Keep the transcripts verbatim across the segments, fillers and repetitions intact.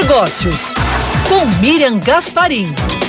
Negócios, com Miriam Gasparim.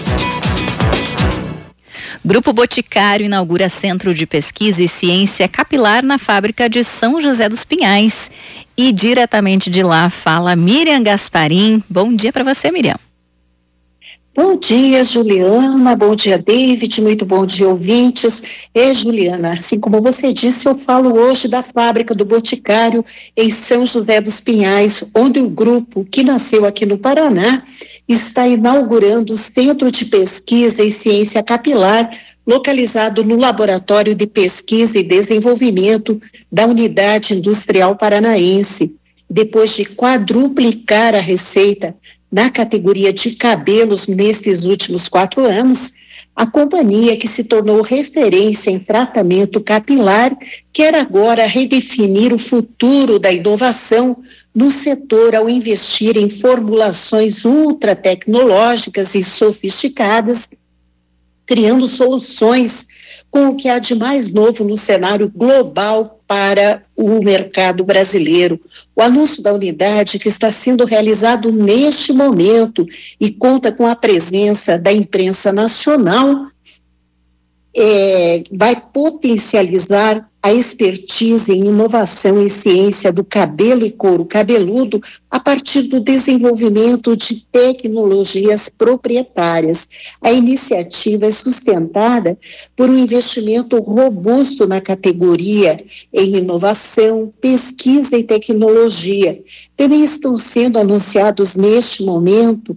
Grupo Boticário inaugura Centro de Pesquisa e Ciência Capilar na fábrica de São José dos Pinhais. E diretamente de lá fala Miriam Gasparim. Bom dia para você, Miriam. Bom dia, Juliana. Bom dia, David. Muito bom dia, ouvintes. É, Juliana, assim como você disse, eu falo hoje da fábrica do Boticário em São José dos Pinhais, onde o grupo, que nasceu aqui no Paraná, está inaugurando o Centro de Pesquisa e Ciência Capilar, localizado no Laboratório de Pesquisa e Desenvolvimento da Unidade Industrial Paranaense. Depois de quadruplicar a receita na categoria de cabelos nesses últimos quatro anos, a companhia, que se tornou referência em tratamento capilar, quer agora redefinir o futuro da inovação no setor ao investir em formulações ultra tecnológicas e sofisticadas, criando soluções com o que há de mais novo no cenário global para o mercado brasileiro. O anúncio da unidade, que está sendo realizado neste momento e conta com a presença da imprensa nacional, é, vai potencializar a expertise em inovação e ciência do cabelo e couro cabeludo a partir do desenvolvimento de tecnologias proprietárias. A iniciativa é sustentada por um investimento robusto na categoria em inovação, pesquisa e tecnologia. Também estão sendo anunciados neste momento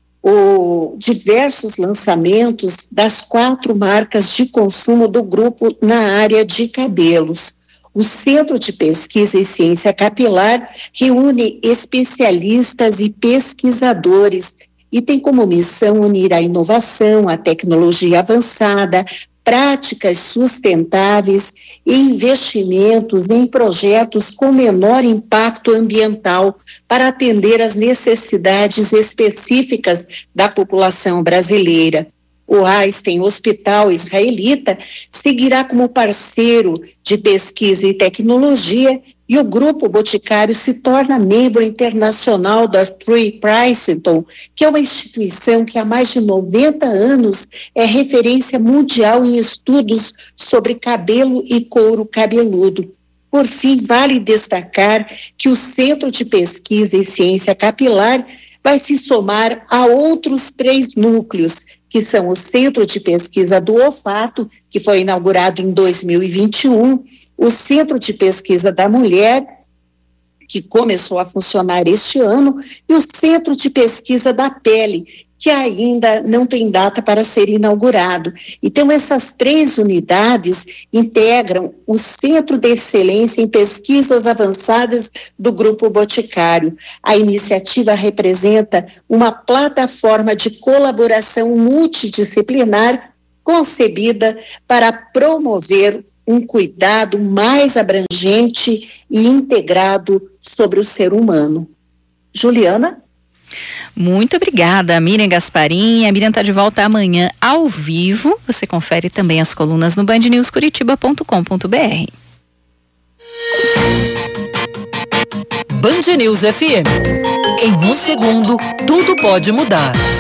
o, diversos lançamentos das quatro marcas de consumo do grupo na área de cabelos. O Centro de Pesquisa e Ciência Capilar reúne especialistas e pesquisadores e tem como missão unir a inovação, a tecnologia avançada, práticas sustentáveis e investimentos em projetos com menor impacto ambiental para atender às necessidades específicas da população brasileira. O Einstein Hospital Israelita seguirá como parceiro de pesquisa e tecnologia e o Grupo Boticário se torna membro internacional da Three Princeton, que é uma instituição que há mais de noventa anos é referência mundial em estudos sobre cabelo e couro cabeludo. Por fim, vale destacar que o Centro de Pesquisa e Ciência Capilar vai se somar a outros três núcleos, que são o Centro de Pesquisa do Olfato, que foi inaugurado em dois mil e vinte e um, o Centro de Pesquisa da Mulher, que começou a funcionar este ano, e o Centro de Pesquisa da Pele, que ainda não tem data para ser inaugurado. Então, essas três unidades integram o Centro de Excelência em Pesquisas Avançadas do Grupo Boticário. A iniciativa representa uma plataforma de colaboração multidisciplinar concebida para promover um cuidado mais abrangente e integrado sobre o ser humano. Juliana? Muito obrigada, Miriam Gasparim. A Miriam está de volta amanhã ao vivo. Você confere também as colunas no band news curitiba ponto com ponto b r. Band News F M. Em um segundo, tudo pode mudar.